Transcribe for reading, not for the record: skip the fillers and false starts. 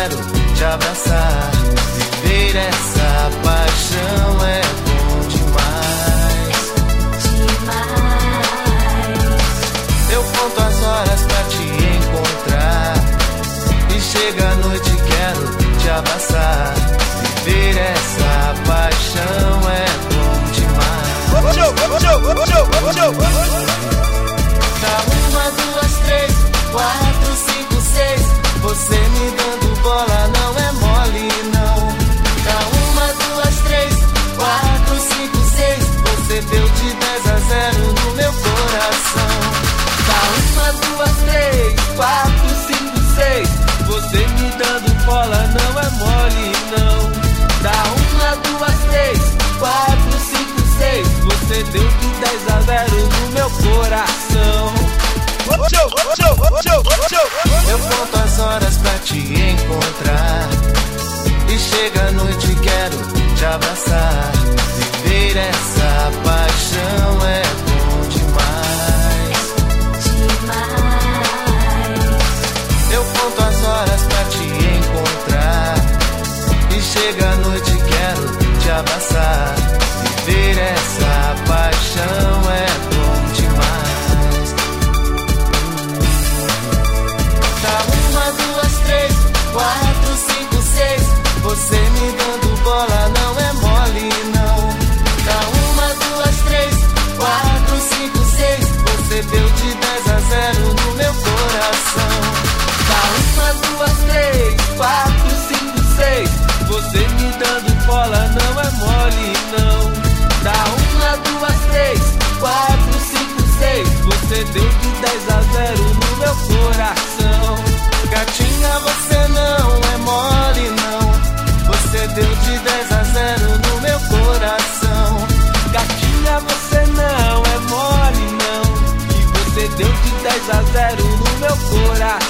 quero te abraçar. Viver essa paixão é bom demais. Eu conto as horas pra te encontrar. E chega a noite e quero te abraçar. Viver essa paixão é bom demais. Tá 1, 2, 3, 4, 5, 6. Você me dando bola não é mole não. Tá 1, 2, 3, 4, 5, 6. Você deu de 10-0 no meu coração. Tá 1, 2, 3, 4, 5, 6. Você me dando bola não é mole não. Tá 1, 2, 3, 4, 5, 6. Você deu de 10-0 no meu coração. Eu conto as horas pra te encontrar. E chega a noite e quero te abraçar. Viver essa paixão é bom demais. Eu conto as horas pra te encontrar. E chega a noite e quero te abraçar. Viver essa paixão é bom demais. Tá 1, 2, 3, 4, 5, 6. Você me dando bola não é mole não. Tá 1, 2, 3, 4, 5, 6. Você deu de 10-0 no meu coração. Tá 1, 2, 3, 4, 5, 6. Você me dando bola não é mole não. Tá 1, 2, 3, 4, 5, 6. Você deu de 10-0 no meu coração. Gatinha, você não é mole não. Você deu de 10-0 no meu coração. Gatinha, você não é mole não. E você deu de 10-0 no meu coração.